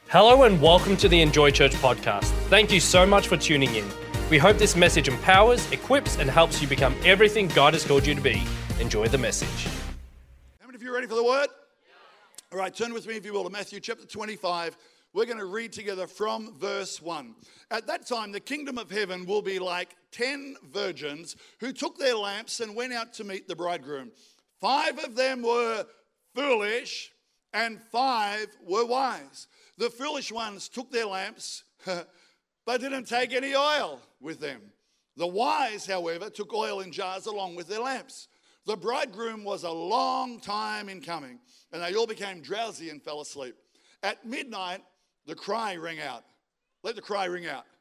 Hello and welcome to the Enjoy Church podcast. Thank you so much for tuning in. We hope this message empowers, equips, and helps you become everything God has called you to be. Enjoy the message. How many of you are ready for the word? All right, turn with me, if you will, to Matthew chapter 25. We're going to read together from verse 1. At that time, the kingdom of heaven will be like 10 virgins who took their lamps and went out to meet the bridegroom. 5 of them were foolish and 5 were wise. The foolish ones took their lamps, but didn't take any oil with them. The wise, however, took oil in jars along with their lamps. The bridegroom was a long time in coming, and they all became drowsy and fell asleep. At midnight, the cry rang out. Let the cry ring out.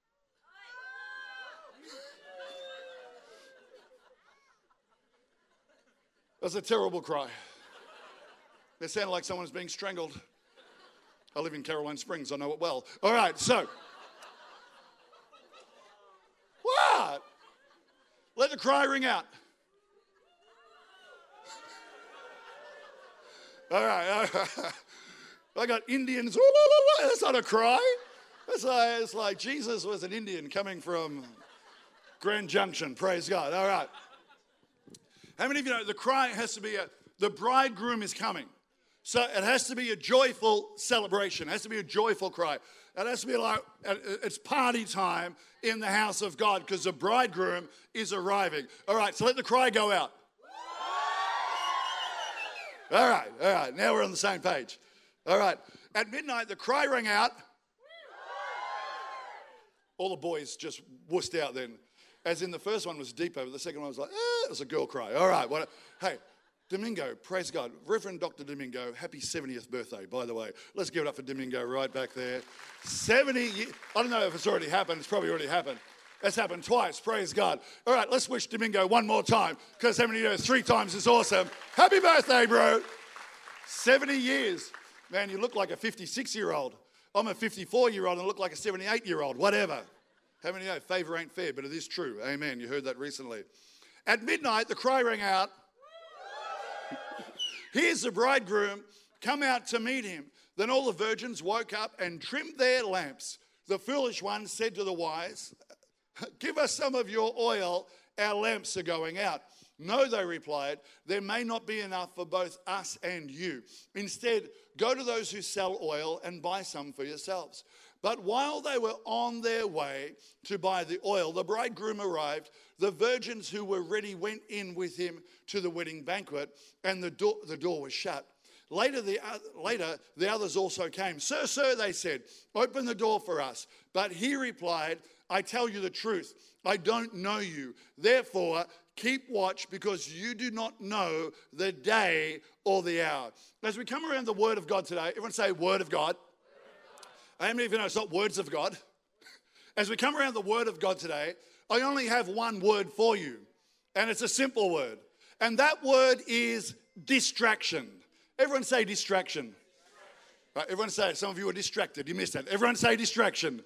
That's a terrible cry. It sounded like someone's being strangled. I live in Caroline Springs, I know it well. All right, so. What? Let the cry ring out. All right. I got Indians. That's not a cry. It's like Jesus was an Indian coming from Grand Junction. Praise God. All right. How many of you know the cry has to be the bridegroom is coming? So it has to be a joyful celebration. It has to be a joyful cry. It has to be like it's party time in the house of God because the bridegroom is arriving. All right, so let the cry go out. All right. Now we're on the same page. All right. At midnight, the cry rang out. All the boys just wussed out then. As in the first one was deeper, but the second one was like, it was a girl cry. All right. Hey, Domingo, praise God. Reverend Dr. Domingo, happy 70th birthday, by the way. Let's give it up for Domingo right back there. 70 years. I don't know if it's already happened. It's probably already happened. That's happened twice. Praise God. All right, let's wish Domingo one more time because how many years? 3 times is awesome. Happy birthday, bro. 70 years. Man, you look like a 56-year-old. I'm a 54-year-old and look like a 78-year-old. Whatever. How many know? Favor ain't fair, but it is true. Amen. You heard that recently. At midnight, the cry rang out. Here's the bridegroom, come out to meet him. Then all the virgins woke up and trimmed their lamps. The foolish ones said to the wise, give us some of your oil, our lamps are going out. No, they replied, there may not be enough for both us and you. Instead, go to those who sell oil and buy some for yourselves. But while they were on their way to buy the oil, the bridegroom arrived. The virgins who were ready went in with him to the wedding banquet, and the door was shut. Later, the others also came. Sir, they said, open the door for us. But he replied, I tell you the truth, I don't know you. Therefore, keep watch because you do not know the day or the hour. As we come around the Word of God today, everyone say Word of God. How many of you know it's not words of God? As we come around the Word of God today, I only have one word for you, and it's a simple word. And that word is distraction. Everyone say distraction. Right, everyone say it. Some of you are distracted. You missed that. Everyone say distraction.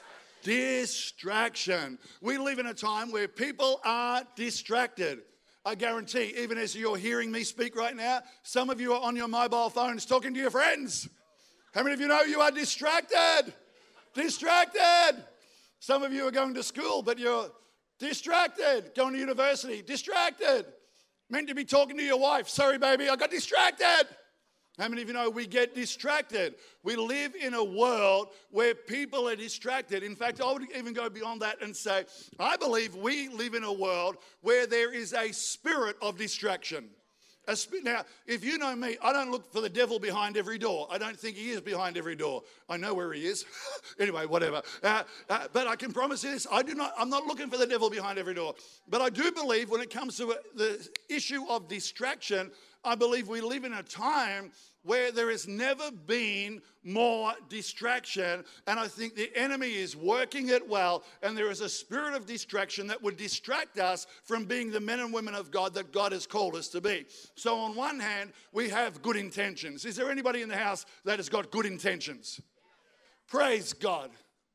Distraction. We live in a time where people are distracted. I guarantee, even as you're hearing me speak right now, some of you are on your mobile phones talking to your friends. How many of you know you are distracted? Distracted. Some of you are going to school, but you're distracted. Going to university, distracted. Meant to be talking to your wife. Sorry, baby, I got distracted. How many of you know we get distracted? We live in a world where people are distracted. In fact, I would even go beyond that and say, I believe we live in a world where there is a spirit of distraction. Now, if you know me, I don't look for the devil behind every door. I don't think he is behind every door. I know where he is. Anyway, whatever. But I can promise you this, I'm not looking for the devil behind every door. But I do believe when it comes to the issue of distraction, I believe we live in a time where there has never been more distraction. And I think the enemy is working it well. And there is a spirit of distraction that would distract us from being the men and women of God that God has called us to be. So on one hand, we have good intentions. Is there anybody in the house that has got good intentions? Praise God.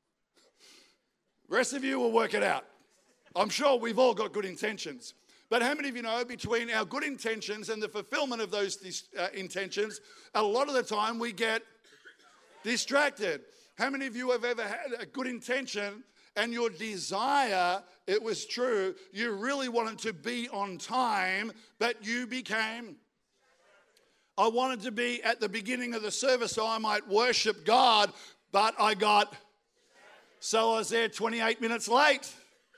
The rest of you will work it out. I'm sure we've all got good intentions. But how many of you know between our good intentions and the fulfillment of those intentions, a lot of the time we get Distracted. How many of you have ever had a good intention and your desire, it was true, you really wanted to be on time, but you became... I wanted to be at the beginning of the service so I might worship God, but so I was there 28 minutes late.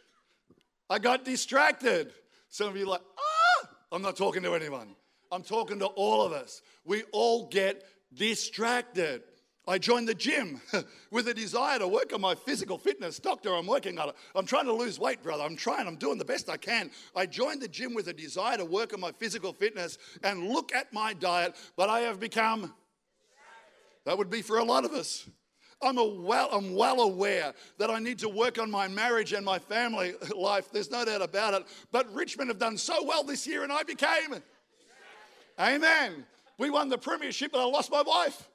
I got distracted. Some of you are like, I'm not talking to anyone. I'm talking to all of us. We all get distracted. I joined the gym with a desire to work on my physical fitness. Doctor, I'm working on it. I'm trying to lose weight, brother. I'm doing the best I can. I joined the gym with a desire to work on my physical fitness and look at my diet, but I have become, that would be for a lot of us. I'm well aware that I need to work on my marriage and my family life. There's no doubt about it. But Richmond have done so well this year and I became, amen. We won the premiership and I lost my wife.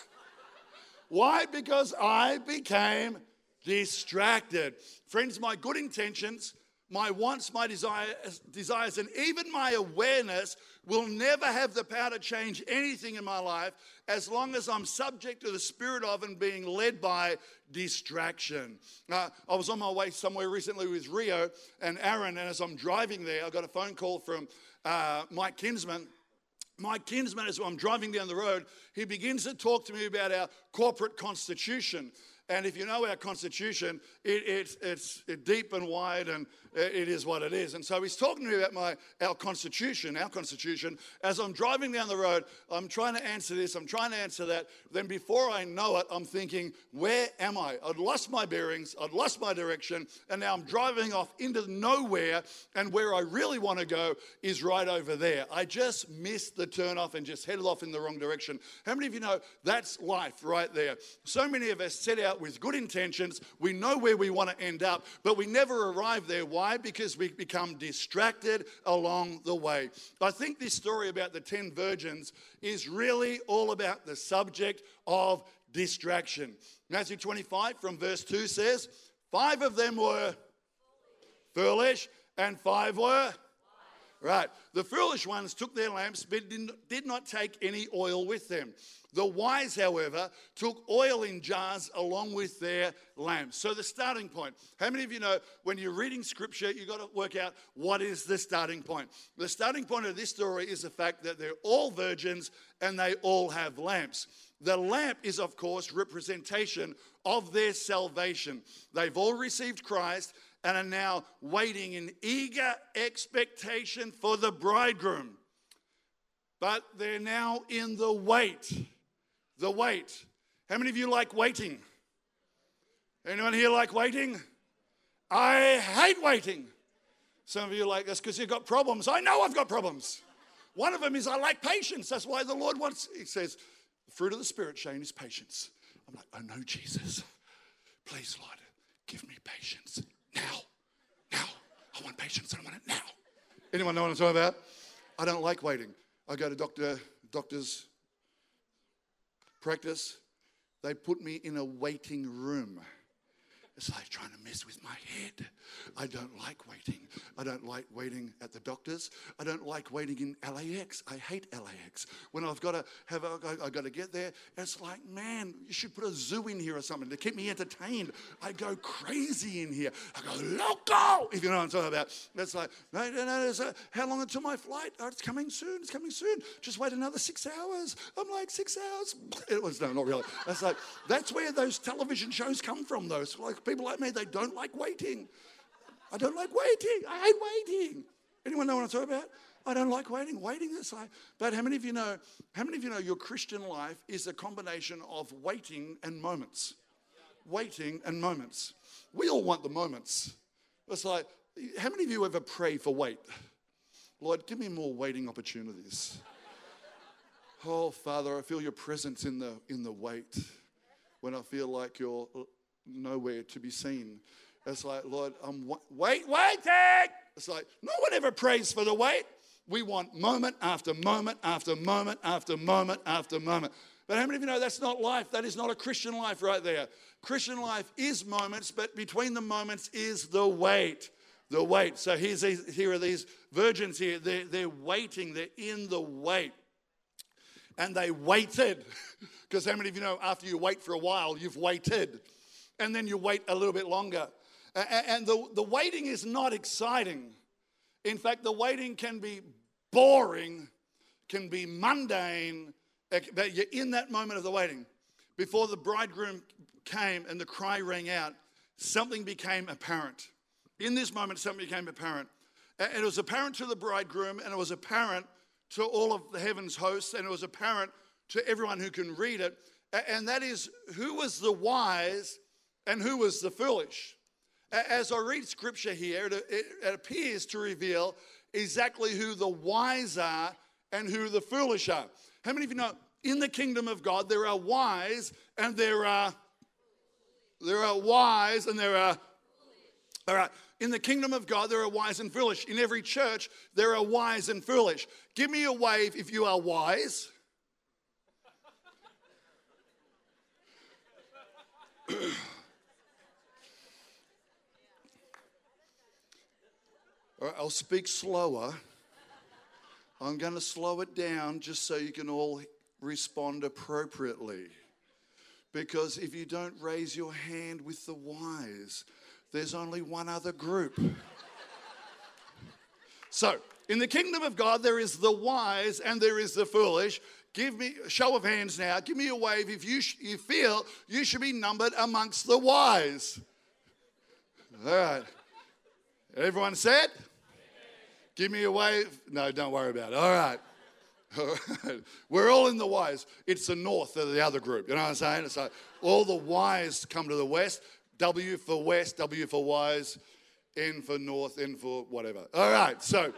Why? Because I became distracted. Friends, my good intentions, my wants, my desires, and even my awareness will never have the power to change anything in my life as long as I'm subject to the spirit of and being led by distraction. I was on my way somewhere recently with Rio and Aaron, and as I'm driving there, I got a phone call from Mike Kinsman. Mike Kinsman, as I'm driving down the road, he begins to talk to me about our corporate constitution. And if you know our constitution, it's deep and wide, and it is what it is. And so he's talking to me about our constitution. As I'm driving down the road, I'm trying to answer this, I'm trying to answer that. Then before I know it, I'm thinking, where am I? I'd lost my bearings, I'd lost my direction, and now I'm driving off into nowhere, and where I really want to go is right over there. I just missed the turn off and just headed off in the wrong direction. How many of you know that's life right there? So many of us set out with good intentions. We know where we want to end up, but we never arrive there. Why? Because we become distracted along the way. I think this story about the 10 virgins is really all about the subject of distraction. Matthew 25 from verse 2 says, 5 of them were foolish and 5 were... Right. The foolish ones took their lamps but did not take any oil with them. The wise, however, took oil in jars along with their lamps. So the starting point. How many of you know when you're reading scripture, you've got to work out what is the starting point? The starting point of this story is the fact that they're all virgins and they all have lamps. The lamp is, of course, representation of their salvation. They've all received Christ and are now waiting in eager expectation for the bridegroom. But they're now in the wait. The wait. How many of you like waiting? Anyone here like waiting? I hate waiting. Some of you are like, that's because you've got problems. I know I've got problems. One of them is I like patience. That's why the Lord wants, he says, the fruit of the Spirit, Shane, is patience. I'm like, oh no, Jesus. Please, Lord, give me patience. Now. I want patience and I want it now. Anyone know what I'm talking about? I don't like waiting. I go to doctor's practice. They put me in a waiting room. It's like trying to mess with my head. I don't like waiting. I don't like waiting at the doctor's. I don't like waiting in LAX. I hate LAX. When I've got to get there, it's like, man, you should put a zoo in here or something to keep me entertained. I go crazy in here. I go loco, if you know what I'm talking about. It's like, no. How long until my flight? Oh, it's coming soon. Just wait another 6 hours. I'm like, 6 hours? No, not really. That's like, that's where those television shows come from, though. So like, people like me, they don't like waiting. I don't like waiting. I hate waiting. Anyone know what I'm talking about? I don't like waiting. Waiting is like, but how many of you know your Christian life is a combination of waiting and moments? Waiting and moments. We all want the moments. It's like, how many of you ever pray for wait? Lord, give me more waiting opportunities. Oh, Father, I feel your presence in the wait. When I feel like you're nowhere to be seen. It's like, Lord, I'm waiting. It's like, no one ever prays for the wait. We want moment after moment after moment after moment after moment. But how many of you know that's not life? That is not a Christian life right there. Christian life is moments, but between the moments is the wait. The wait. So here are these virgins here. They're waiting. They're in the wait. and they waited. Because how many of you know after you wait for a while, you've waited, and then you wait a little bit longer. And the waiting is not exciting. In fact, the waiting can be boring, can be mundane, but you're in that moment of the waiting. Before the bridegroom came and the cry rang out, something became apparent. In this moment, something became apparent. And it was apparent to the bridegroom, and it was apparent to all of the heaven's hosts, and it was apparent to everyone who can read it. And that is, who was the wise and who was the foolish? As I read scripture here, it appears to reveal exactly who the wise are and who the foolish are. How many of you know in the kingdom of God there are wise and there are wise and there are, all right, in the kingdom of God there are wise and foolish. In every church there are wise and foolish. Give me a wave if you are wise. All right, I'll speak slower. I'm going to slow it down just so you can all respond appropriately. Because if you don't raise your hand with the wise, there's only one other group. So, in the kingdom of God, there is the wise and there is the foolish. Give me a show of hands now. Give me a wave if you feel you should be numbered amongst the wise. All right. Everyone said? Give me a wave. No, don't worry about it. All right. All right. We're all in the wise. It's the north of the other group. You know what I'm saying? It's like all the wise come to the west. W for west, W for wise, N for north, N for whatever. All right. So,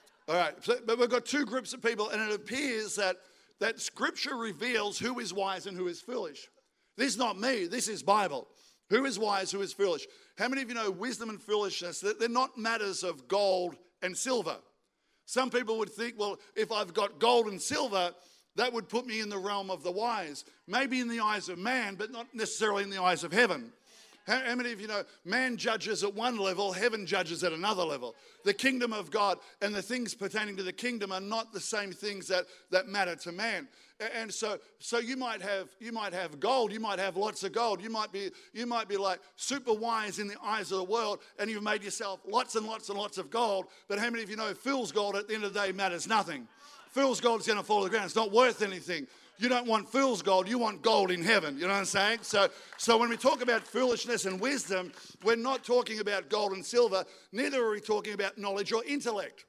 but we've got two groups of people, and it appears that Scripture reveals who is wise and who is foolish. This is not me. This is Bible. Who is wise, who is foolish? How many of you know wisdom and foolishness, they're not matters of gold and silver? Some people would think, well, if I've got gold and silver, that would put me in the realm of the wise. Maybe in the eyes of man, but not necessarily in the eyes of heaven. How many of you know man judges at one level, heaven judges at another level? The kingdom of God and the things pertaining to the kingdom are not the same things that matter to man. And so you might have gold, you might have lots of gold, you might be like super wise in the eyes of the world, and you've made yourself lots and lots and lots of gold. But how many of you know fool's gold at the end of the day matters nothing? Fool's gold is going to fall to the ground. It's not worth anything. You don't want fool's gold, you want gold in heaven. You know what I'm saying? So when we talk about foolishness and wisdom, we're not talking about gold and silver, neither are we talking about knowledge or intellect.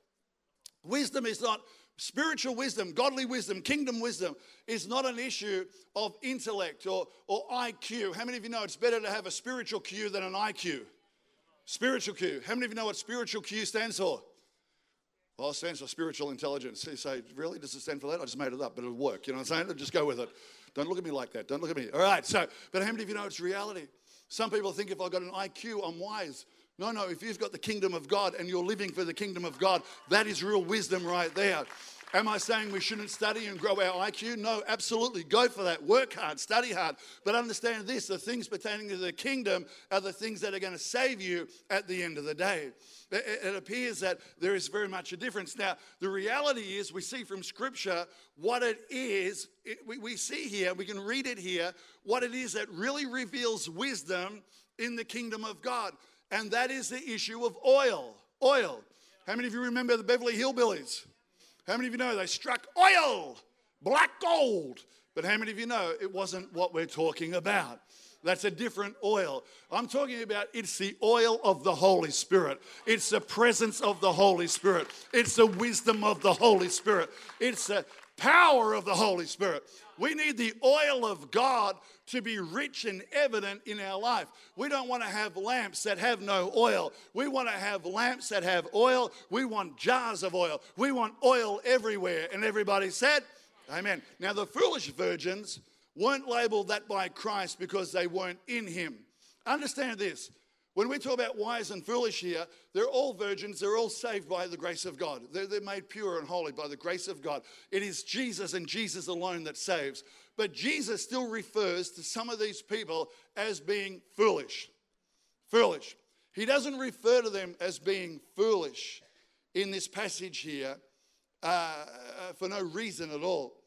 Wisdom is not, spiritual wisdom, godly wisdom, kingdom wisdom is not an issue of intellect or IQ. How many of you know it's better to have a spiritual Q than an IQ? Spiritual Q. How many of you know what spiritual Q stands for? Well, it stands for spiritual intelligence. You say, really? Does it stand for that? I just made it up, but it'll work. You know what I'm saying? Just go with it. Don't look at me like that. Don't look at me. All right. But how many of you know it's reality? Some people think if I've got an IQ, I'm wise. No. If you've got the kingdom of God and you're living for the kingdom of God, that is real wisdom right there. Am I saying we shouldn't study and grow our IQ? No, absolutely. Go for that. Work hard. Study hard. But understand this, the things pertaining to the kingdom are the things that are going to save you at the end of the day. It appears that there is very much a difference. Now, the reality is we see from Scripture what it is. We see here, we can read it here, what it is that really reveals wisdom in the kingdom of God. And that is the issue of oil. Oil. How many of you remember the Beverly Hillbillies? How many of you know they struck oil, black gold? But how many of you know it wasn't what we're talking about? That's a different oil. I'm talking about it's the oil of the Holy Spirit. It's the presence of the Holy Spirit. It's the wisdom of the Holy Spirit. It's the power of the Holy Spirit. We need the oil of God to be rich and evident in our life. We don't want to have lamps that have no oil. We want to have lamps that have oil. We want jars of oil. We want oil everywhere. And everybody said, amen. Now the foolish virgins weren't labeled that by Christ because they weren't in him. Understand this. When we talk about wise and foolish here, they're all virgins. They're all saved by the grace of God. They're made pure and holy by the grace of God. It is Jesus and Jesus alone that saves. But Jesus still refers to some of these people as being foolish. Foolish. He doesn't refer to them as being foolish in this passage here for no reason at all.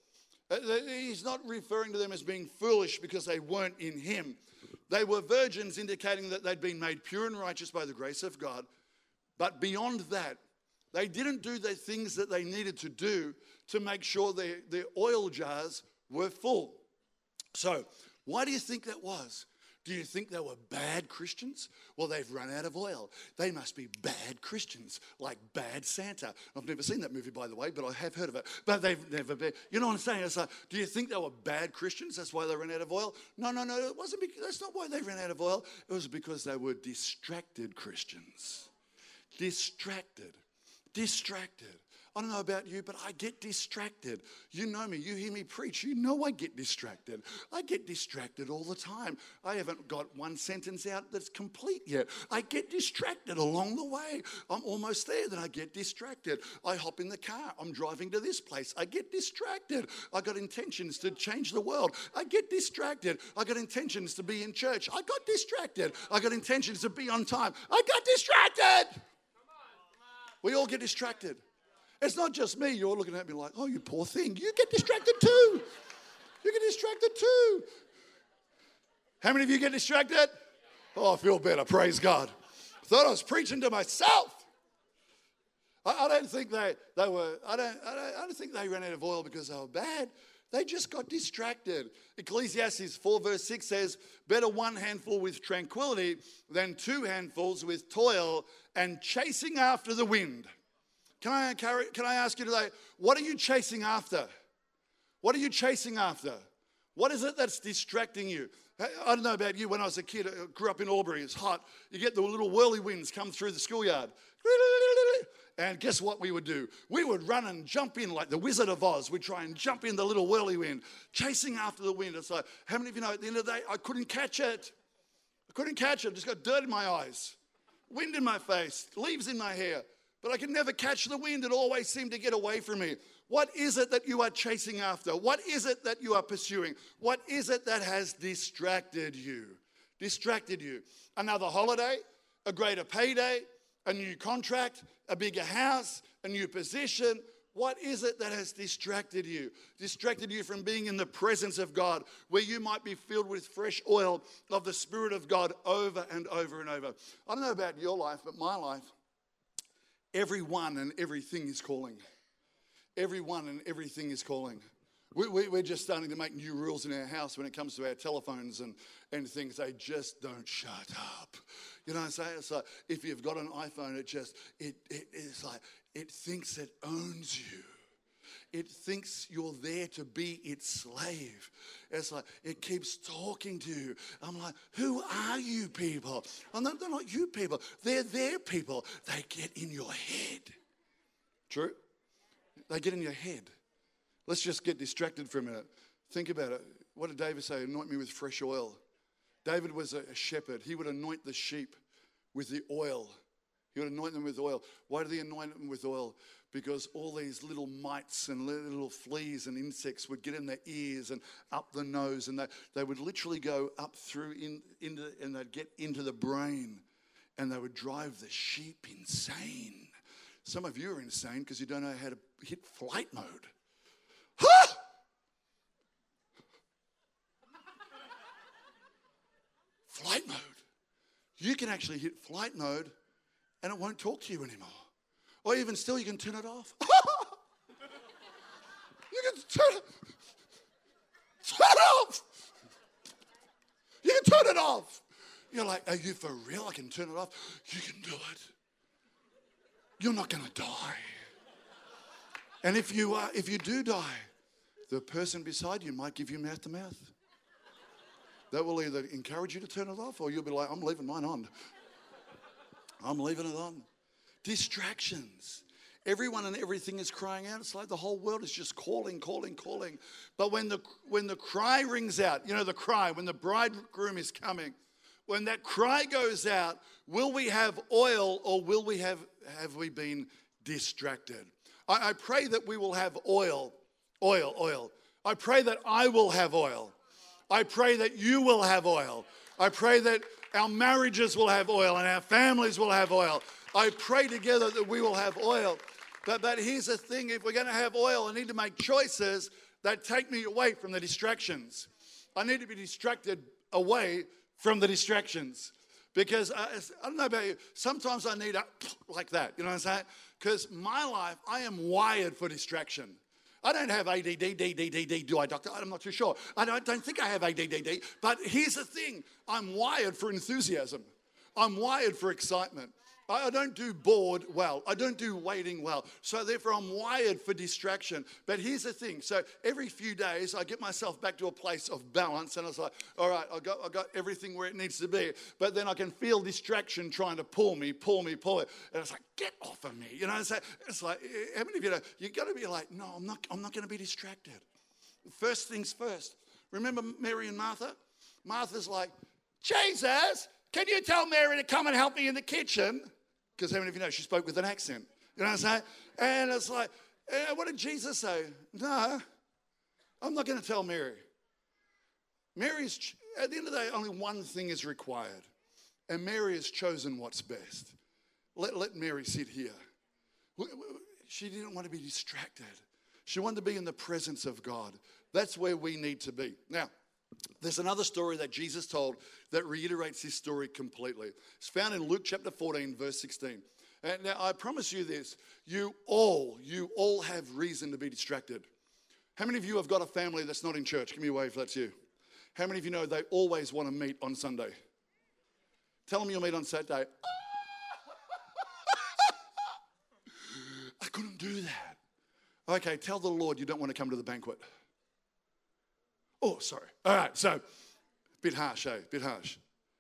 He's not referring to them as being foolish because they weren't in him. They were virgins, indicating that they'd been made pure and righteous by the grace of God. But beyond that, they didn't do the things that they needed to do to make sure their oil jars were full. So, why do you think that was? Do you think they were bad Christians? Well, they've run out of oil. They must be bad Christians, like Bad Santa. I've never seen that movie, by the way, but I have heard of it. But they've never been. You know what I'm saying? It's like, do you think they were bad Christians? That's why they ran out of oil? No. It wasn't. That's not why they ran out of oil. It was because they were distracted Christians. Distracted. I don't know about you, but I get distracted. You know me. You hear me preach. You know I get distracted. I get distracted all the time. I haven't got one sentence out that's complete yet. I get distracted along the way. I'm almost there, then I get distracted. I hop in the car. I'm driving to this place. I get distracted. I got intentions to change the world. I get distracted. I got intentions to be in church. I got distracted. I got intentions to be on time. I got distracted. We all get distracted. It's not just me. You're looking at me like, oh, you poor thing. You get distracted too. You get distracted too. How many of you get distracted? Oh, I feel better. Praise God. I thought I was preaching to myself. I don't think they were. I don't think they ran out of oil because they were bad. They just got distracted. Ecclesiastes 4 verse 6 says, better one handful with tranquility than two handfuls with toil and chasing after the wind. Can I ask you today, what are you chasing after? What are you chasing after? What is it that's distracting you? I don't know about you. When I was a kid, I grew up in Albury. It's hot. You get the little whirlywinds come through the schoolyard. And guess what we would do? We would run and jump in like the Wizard of Oz. We'd try and jump in the little whirlwind, chasing after the wind. It's like, how many of you know at the end of the day, I couldn't catch it. I just got dirt in my eyes, wind in my face, leaves in my hair. But I could never catch the wind. It always seemed to get away from me. What is it that you are chasing after? What is it that you are pursuing? What is it that has distracted you? Another holiday, a greater payday, a new contract, a bigger house, a new position. What is it that has distracted you? Distracted you from being in the presence of God, where you might be filled with fresh oil of the Spirit of God over and over and over. I don't know about your life, but my life, everyone and everything is calling. Everyone and everything is calling. We're just starting to make new rules in our house when it comes to our telephones and things. They just don't shut up. You know what I'm saying? It's like if you've got an iPhone, it's like it thinks it owns you. It thinks you're there to be its slave. It's like it keeps talking to you. I'm like, who are you people? They're not you people. They're their people. They get in your head. True? They get in your head. Let's just get distracted for a minute. Think about it. What did David say? Anoint me with fresh oil. David was a shepherd. He would anoint the sheep with the oil. He would anoint them with oil. Why did he anoint them with oil? Because all these little mites and little fleas and insects would get in their ears and up the nose, and they would literally go up through and they'd get into the brain, and they would drive the sheep insane. Some of you are insane because you don't know how to hit flight mode. Ha! Flight mode. You can actually hit flight mode and it won't talk to you anymore. Or even still, you can turn it off. You can turn it off. You can turn it off. You're like, are you for real? I can turn it off. You can do it. You're not going to die. And if you do die, the person beside you might give you mouth to mouth. That will either encourage you to turn it off, or you'll be like, I'm leaving mine on. I'm leaving it on. Distractions. Everyone and everything is crying out. It's like the whole world is just calling. But when the cry rings out, you know the cry, when the bridegroom is coming, when that cry goes out, will we have oil or will we have we been distracted? I pray that we will have oil. I pray that I will have oil. I pray that you will have oil. I pray that our marriages will have oil and our families will have oil. I pray together that we will have oil. But here's the thing, if we're going to have oil, I need to make choices that take me away from the distractions. I need to be distracted away from the distractions. Because I don't know about you, sometimes I need a like that, you know what I'm saying? Because my life, I am wired for distraction. I don't have ADD, do I, doctor? I'm not too sure. I don't think I have ADD, but here's the thing. I'm wired for enthusiasm. I'm wired for excitement. I don't do bored well. I don't do waiting well. So therefore, I'm wired for distraction. But here's the thing. So every few days, I get myself back to a place of balance. And I was like, all right, I got everything where it needs to be. But then I can feel distraction trying to pull me. And it's like, get off of me. You know, it's like, how many of you know, you got to be like, no, I'm not going to be distracted. First things first. Remember Mary and Martha? Martha's like, Jesus, can you tell Mary to come and help me in the kitchen? Because how many of you know she spoke with an accent? You know what I'm saying? And it's like, what did Jesus say? No, I'm not going to tell Mary. At the end of the day, only one thing is required. And Mary has chosen what's best. Let Mary sit here. She didn't want to be distracted. She wanted to be in the presence of God. That's where we need to be. Now, there's another story that Jesus told that reiterates this story completely. It's found in Luke chapter 14, verse 16. And now, I promise you this. You all have reason to be distracted. How many of you have got a family that's not in church? Give me a wave if that's you. How many of you know they always want to meet on Sunday? Tell them you'll meet on Saturday. I couldn't do that. Okay, tell the Lord you don't want to come to the banquet. Oh, sorry. All right, so, bit harsh, eh? Bit harsh.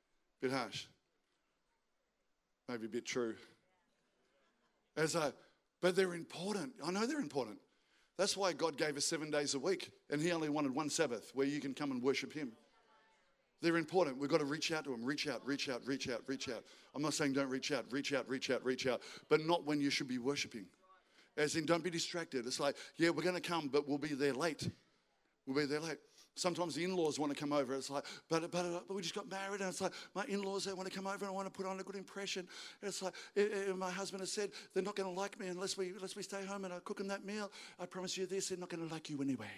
Maybe a bit true. But they're important. I know they're important. That's why God gave us 7 days a week, and He only wanted one Sabbath where you can come and worship Him. They're important. We've got to reach out to them. Reach out. I'm not saying don't reach out. Reach out. But not when you should be worshiping. As in, don't be distracted. It's like, yeah, we're going to come, but we'll be there late. Sometimes the in-laws want to come over. It's like, but we just got married, and it's like, my in-laws, they want to come over, and I want to put on a good impression. And it's like, my husband has said they're not going to like me unless we stay home and I cook them that meal. I promise you this, they're not going to like you anyway.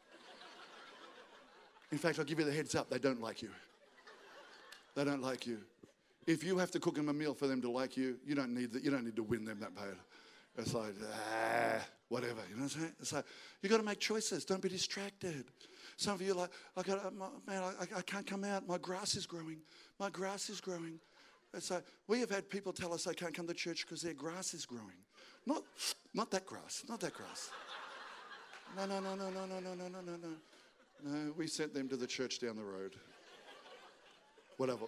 In fact, I'll give you the heads up, they don't like you. They don't like you. If you have to cook them a meal for them to like you, you don't need to win them that bad. It's like, whatever, you know what I'm saying? It's like, you got to make choices. Don't be distracted. Some of you are like, I can't come out. My grass is growing. It's like, we have had people tell us they can't come to church because their grass is growing. Not that grass. No. No, we sent them to the church down the road. Whatever.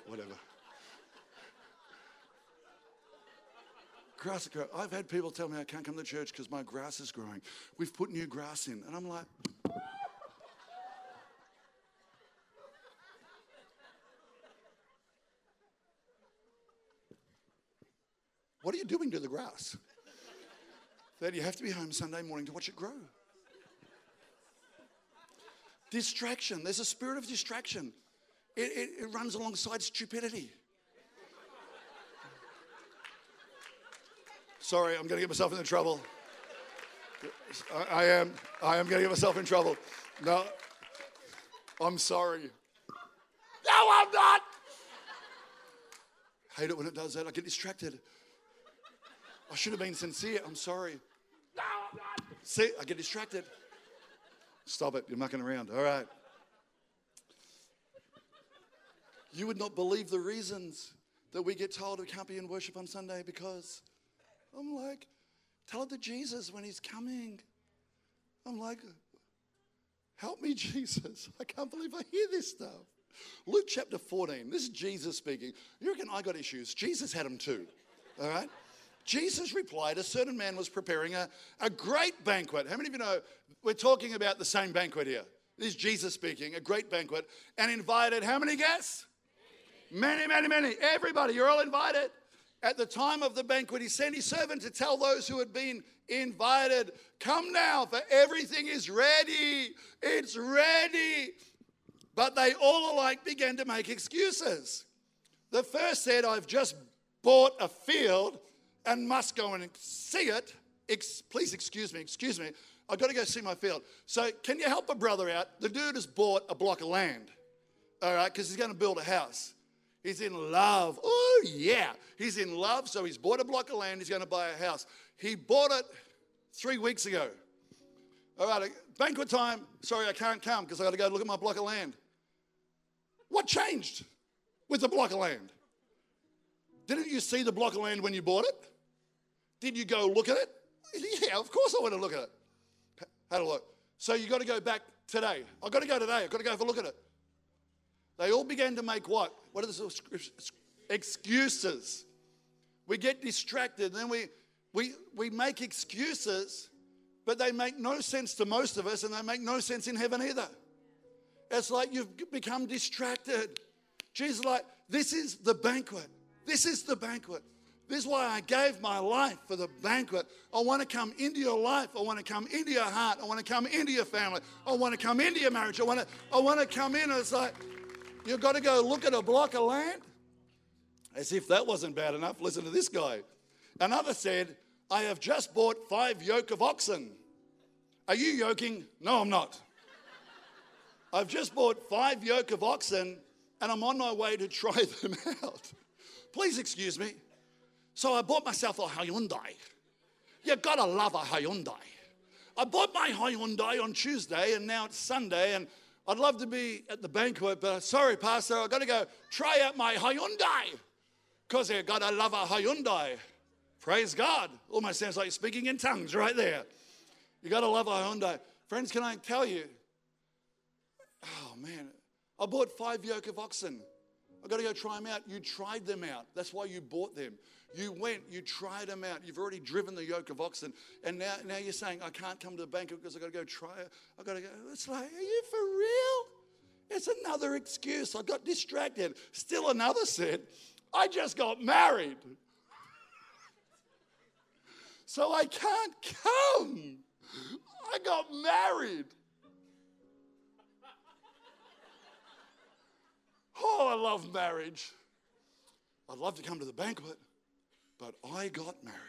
Grass is growing. I've had people tell me I can't come to church because my grass is growing. We've put new grass in. And I'm like, what are you doing to the grass? That you have to be home Sunday morning to watch it grow. Distraction. There's a spirit of distraction. It runs alongside stupidity. Sorry, I'm going to get myself into trouble. I am going to get myself in trouble. No, I'm sorry. No, I'm not. I hate it when it does that. I get distracted. I should have been sincere. I'm sorry. No, I'm not. See, I get distracted. Stop it. You're mucking around. All right. You would not believe the reasons that we get told we can't be in worship on Sunday because I'm like, tell it to Jesus when He's coming. I'm like, help me, Jesus. I can't believe I hear this stuff. Luke chapter 14. This is Jesus speaking. You reckon I got issues? Jesus had them too. All right. Jesus replied, a certain man was preparing a great banquet. How many of you know we're talking about the same banquet here? This is Jesus speaking, a great banquet, and invited how many guests? Many. Everybody, you're all invited. At the time of the banquet, He sent His servant to tell those who had been invited, come now, for everything is ready. It's ready. But they all alike began to make excuses. The first said, I've just bought a field and must go and see it. Please excuse me. I've got to go see my field. So can you help a brother out? The dude has bought a block of land, all right, because he's going to build a house. He's in love. Oh, yeah. He's in love, so he's bought a block of land. He's going to buy a house. He bought it 3 weeks ago. All right, banquet time. Sorry, I can't come because I've got to go look at my block of land. What changed with the block of land? Didn't you see the block of land when you bought it? Did you go look at it? Yeah, of course I want to look at it. Had a look. So you got to go back today. I've got to go today. I've got to go have a look at it. They all began to make what? What are the excuses? We get distracted, and then we make excuses, but they make no sense to most of us, and they make no sense in heaven either. It's like you've become distracted. Jesus is like, this is the banquet. This is the banquet. This is why I gave my life for the banquet. I want to come into your life. I want to come into your heart. I want to come into your family. I want to come into your marriage. I want to come in. And it's like, you've got to go look at a block of land. As if that wasn't bad enough, listen to this guy. Another said, I have just bought 5 yoke of oxen. Are you yoking? No, I'm not. I've just bought 5 yoke of oxen and I'm on my way to try them out. Please excuse me. So I bought myself a Hyundai. You gotta love a Hyundai. I bought my Hyundai on Tuesday and now it's Sunday and I'd love to be at the banquet, but sorry, Pastor, I've got to go try out my Hyundai because you gotta love a Hyundai. Praise God. Almost sounds like you're speaking in tongues right there. You gotta love a Hyundai. Friends, can I tell you? Oh man, I bought 5 yoke of oxen. I've got to go try them out. You tried them out. That's why you bought them. You went, you tried them out. You've already driven the yoke of oxen. And now you're saying, I can't come to the banquet because I've got to go try it. I've got to go. It's like, are you for real? It's another excuse. I got distracted. Still another said, I just got married. So I can't come. I got married. Oh, I love marriage. I'd love to come to the banquet, but I got married.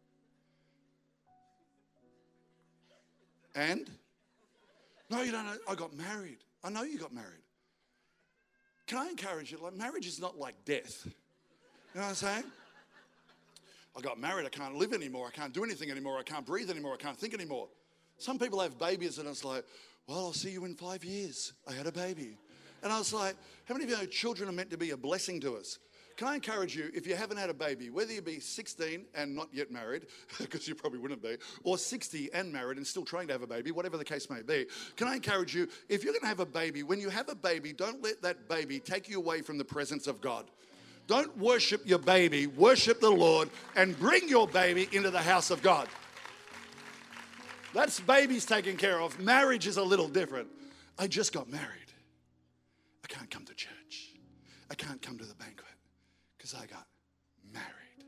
And? No, you don't know. I got married. I know you got married. Can I encourage you? Like, marriage is not like death. You know what I'm saying? I got married. I can't live anymore. I can't do anything anymore. I can't breathe anymore. I can't think anymore. Some people have babies and it's like, well, I'll see you in 5 years. I had a baby. And I was like, how many of you know children are meant to be a blessing to us? Can I encourage you, if you haven't had a baby, whether you be 16 and not yet married, because you probably wouldn't be, or 60 and married and still trying to have a baby, whatever the case may be, can I encourage you, if you're going to have a baby, when you have a baby, don't let that baby take you away from the presence of God. Don't worship your baby, worship the Lord, and bring your baby into the house of God. That's babies taken care of. Marriage is a little different. I just got married. I can't come to church. I can't come to the banquet because I got married.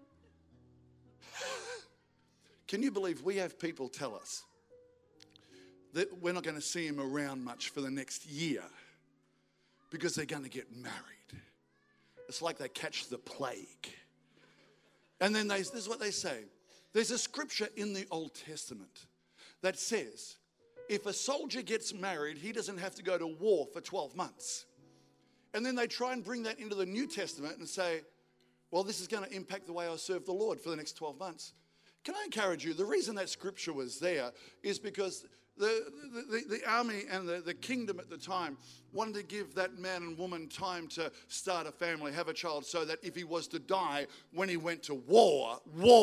Can you believe we have people tell us that we're not going to see them around much for the next year because they're going to get married? It's like they catch the plague. And then this is what they say. There's a scripture in the Old Testament that says, if a soldier gets married, he doesn't have to go to war for 12 months. And then they try and bring that into the New Testament and say, well, this is going to impact the way I serve the Lord for the next 12 months. Can I encourage you, the reason that scripture was there is because the army and the kingdom at the time wanted to give that man and woman time to start a family, have a child, so that if he was to die when he went to war,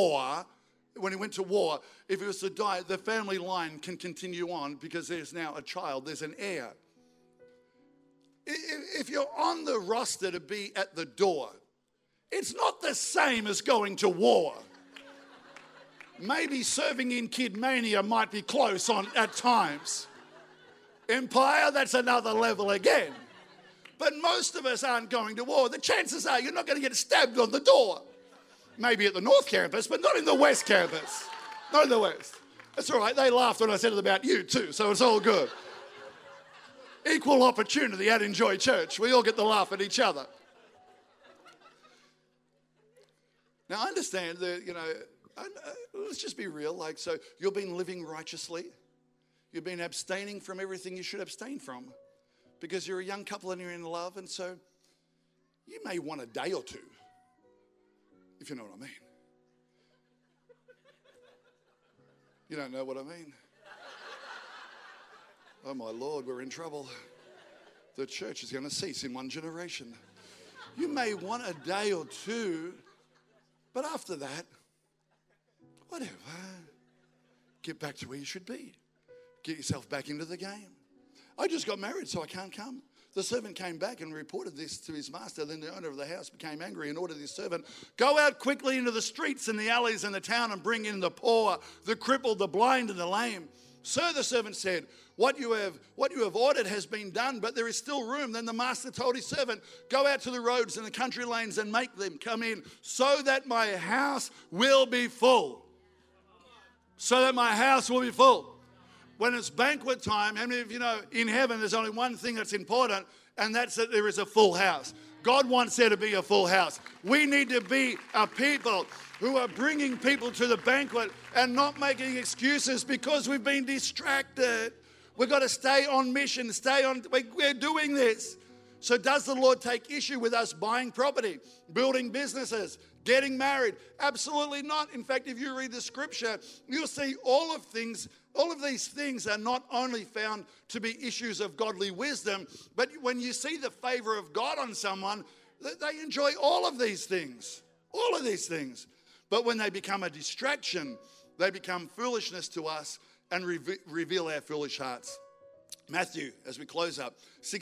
if he was to die, the family line can continue on because there's now a child, there's an heir. If you're on the roster to be at the door, it's not the same as going to war. Maybe serving in Kid Mania might be close at times. Empire, that's another level again. But most of us aren't going to war. The chances are you're not going to get stabbed on the door. Maybe at the North Campus, but not in the West Campus. Not in the West. That's all right. They laughed when I said it about you too, so it's all good. Equal opportunity at Enjoy Church. We all get to laugh at each other. Now, I understand that, let's just be real. So you've been living righteously. You've been abstaining from everything you should abstain from because you're a young couple and you're in love, and so you may want a day or two, if you know what I mean. You don't know what I mean? Oh my Lord, we're in trouble. The church is going to cease in one generation. You may want a day or two, but after that, whatever. Get back to where you should be. Get yourself back into the game. I just got married, so I can't come. The servant came back and reported this to his master. Then the owner of the house became angry and ordered his servant, go out quickly into the streets and the alleys in the town and bring in the poor, the crippled, the blind, and the lame. Sir, the servant said, what you have ordered has been done, but there is still room. Then the master told his servant, go out to the roads and the country lanes and make them come in so that my house will be full. So that my house will be full. When it's banquet time, how many of you know in heaven there's only one thing that's important, and that's that there is a full house. God wants there to be a full house. We need to be a people who are bringing people to the banquet and not making excuses because we've been distracted. We've got to stay on mission, we're doing this. So does the Lord take issue with us buying property, building businesses, getting married? Absolutely not. In fact, if you read the scripture, you'll see all of these things are not only found to be issues of godly wisdom, but when you see the favor of God on someone, they enjoy all of these things. All of these things. But when they become a distraction, they become foolishness to us and reveal our foolish hearts. Matthew, as we close up,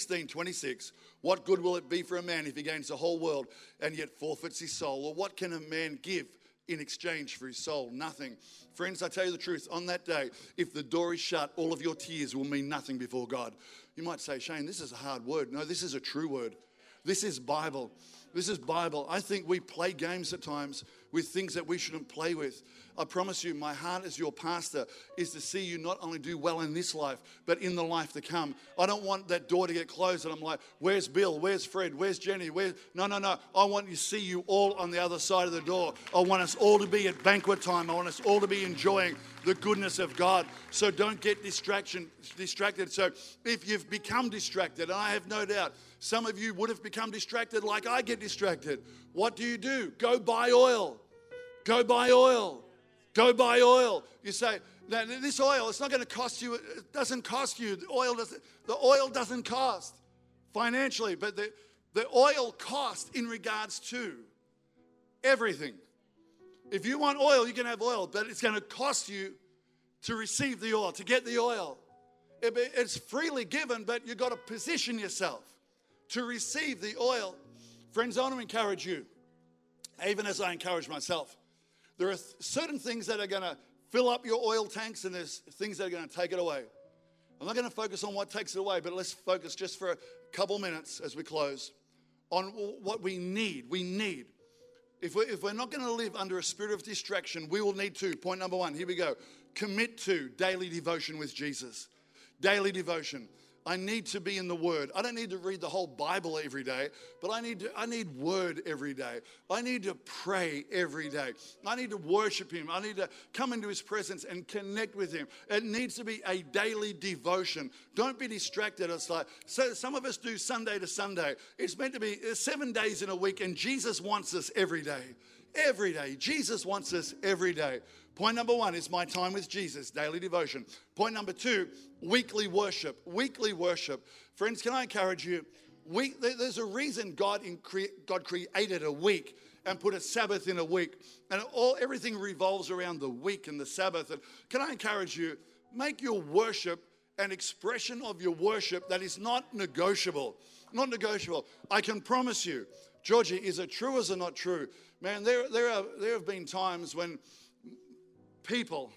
16:26. What good will it be for a man if he gains the whole world and yet forfeits his soul? Or what can a man give in exchange for his soul? Nothing. Friends, I tell you the truth, on that day, if the door is shut, all of your tears will mean nothing before God. You might say, Shane, this is a hard word. No, this is a true word. This is Bible. This is Bible. I think we play games at times with things that we shouldn't play with. I promise you, my heart as your pastor is to see you not only do well in this life, but in the life to come. I don't want that door to get closed and I'm like, where's Bill? Where's Fred? Where's Jenny? No. I want to see you all on the other side of the door. I want us all to be at banquet time. I want us all to be enjoying the goodness of God. So don't get distracted. So if you've become distracted, and I have no doubt some of you would have become distracted like I get distracted. What do? Go buy oil. Go buy oil. Go buy oil. You say, now, this oil, it's not going to cost you. It doesn't cost you. The oil doesn't cost financially, but the oil costs in regards to everything. If you want oil, you can have oil, but it's going to cost you to receive the oil, to get the oil. It's freely given, but you've got to position yourself to receive the oil. Friends, I want to encourage you, even as I encourage myself. There are certain things that are going to fill up your oil tanks, and there's things that are going to take it away. I'm not going to focus on what takes it away, but let's focus just for a couple minutes as we close on what we need. We need. If we're not going to live under a spirit of distraction, we will need to. Point number 1, here we go. Commit to daily devotion with Jesus. Daily devotion. I need to be in the Word. I don't need to read the whole Bible every day, but I need Word every day. I need to pray every day. I need to worship Him. I need to come into His presence and connect with Him. It needs to be a daily devotion. Don't be distracted. It's like, so some of us do Sunday to Sunday. It's meant to be 7 days in a week, and Jesus wants us every day. Every day. Jesus wants us every day. Point number 1 is my time with Jesus, daily devotion. Point number 2, weekly worship. Weekly worship. Friends, can I encourage you? There's a reason God created a week and put a Sabbath in a week. And everything revolves around the week and the Sabbath. And can I encourage you? Make your worship an expression of your worship that is not negotiable. Not negotiable. I can promise you, Georgie, is it true or is it not true? Man, there have been times when people,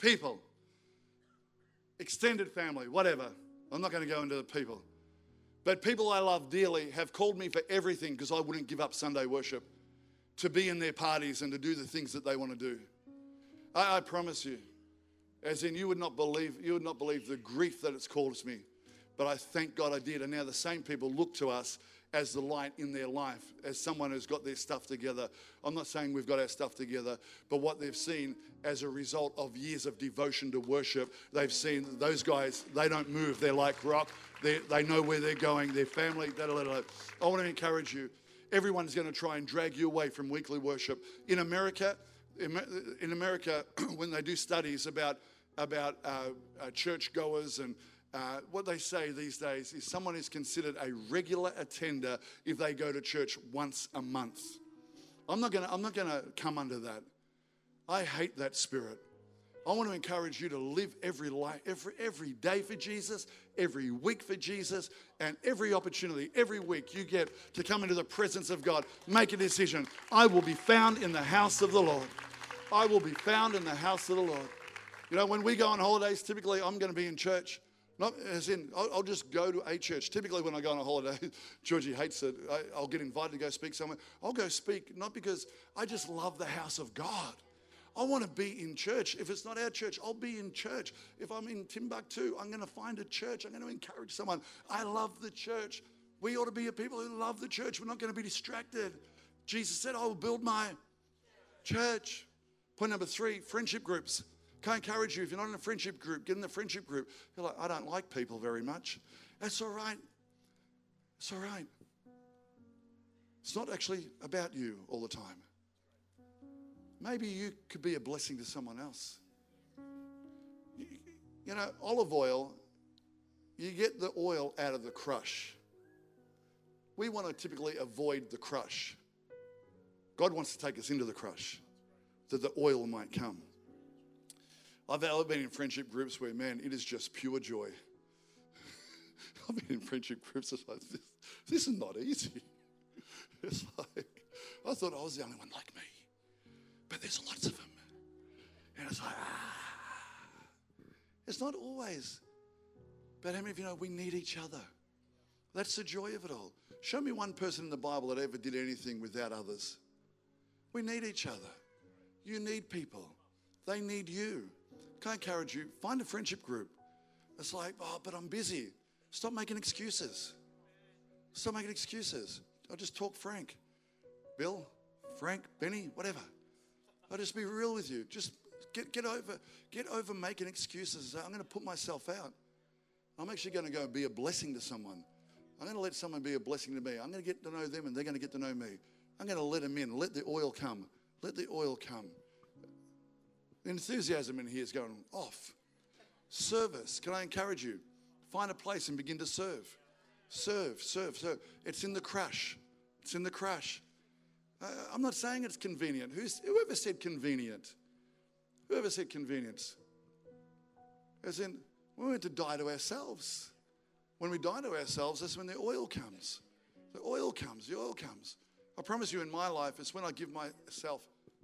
extended family, whatever. I'm not going to go into the people. But people I love dearly have called me for everything because I wouldn't give up Sunday worship to be in their parties and to do the things that they want to do. I promise you, as in you would not believe the grief that it's caused me. But I thank God I did. And now the same people look to us as the light in their life, as someone who's got their stuff together. I'm not saying we've got our stuff together, but what they've seen as a result of years of devotion to worship, they've seen those guys, they don't move. They're like rock. They know where they're going, their family, I want to encourage you. Everyone's going to try and drag you away from weekly worship. In America, when they do studies about churchgoers and what they say these days is someone is considered a regular attender if they go to church once a month. I'm not gonna come under that. I hate that spirit. I want to encourage you to live every day for Jesus, every week for Jesus, and every opportunity, every week you get to come into the presence of God. Make a decision. I will be found in the house of the Lord. I will be found in the house of the Lord. You know, when we go on holidays, typically I'm going to be in church. Not as in, I'll just go to a church. Typically when I go on a holiday, Georgie hates it, I'll get invited to go speak somewhere. I'll go speak, not because I just love the house of God. I want to be in church. If it's not our church, I'll be in church. If I'm in Timbuktu, I'm going to find a church. I'm going to encourage someone. I love the church. We ought to be a people who love the church. We're not going to be distracted. Jesus said, I will build my church. Point number 3, friendship groups. Can I encourage you, if you're not in a friendship group, get in the friendship group. You're like, I don't like people very much. That's all right. It's all right. It's not actually about you all the time. Maybe you could be a blessing to someone else. You know, olive oil, you get the oil out of the crush. We want to typically avoid the crush. God wants to take us into the crush that the oil might come. I've been in friendship groups where, man, it is just pure joy. I've been in friendship groups, it's like, this is not easy. It's like, I thought I was the only one like me. But there's lots of them. And it's like, It's not always. But how many of you know we need each other? That's the joy of it all. Show me one person in the Bible that ever did anything without others. We need each other. You need people. They need you. Can I encourage you? Find a friendship group. It's like, but I'm busy. Stop making excuses. Stop making excuses. I'll just talk frank. Bill, Frank, Benny, whatever. I'll just be real with you. Just get over making excuses. I'm going to put myself out. I'm actually going to go be a blessing to someone. I'm going to let someone be a blessing to me. I'm going to get to know them and they're going to get to know me. I'm going to let them in. Let the oil come. Let the oil come. The enthusiasm in here is going off. Service. Can I encourage you? Find a place and begin to serve. Serve. It's in the crush. It's in the crush. I'm not saying it's convenient. Whoever said convenient? Whoever said convenience? As in, we're meant to die to ourselves. When we die to ourselves, that's when the oil comes. The oil comes. I promise you in my life, it's when I give myself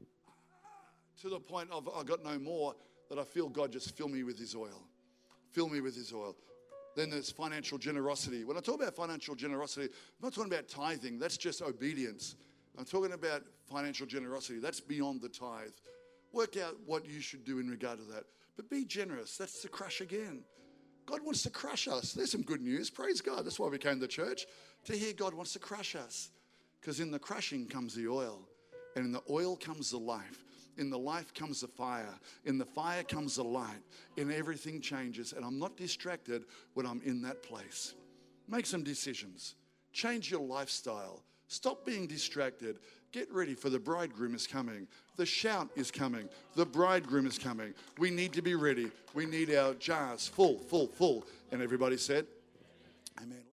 to the point of I got no more that I feel God just fill me with his oil. Fill me with his oil. Then there's financial generosity. When I talk about financial generosity, I'm not talking about tithing. That's just obedience. I'm talking about financial generosity. That's beyond the tithe. Work out what you should do in regard to that. But be generous. That's the crush again. God wants to crush us. There's some good news. Praise God. That's why we came to church, to hear God wants to crush us. Because in the crushing comes the oil. And in the oil comes the life. In the life comes the fire. In the fire comes the light. And everything changes. And I'm not distracted when I'm in that place. Make some decisions. Change your lifestyle. Stop being distracted. Get ready, for the bridegroom is coming. The shout is coming. The bridegroom is coming. We need to be ready. We need our jars full. And everybody said, amen.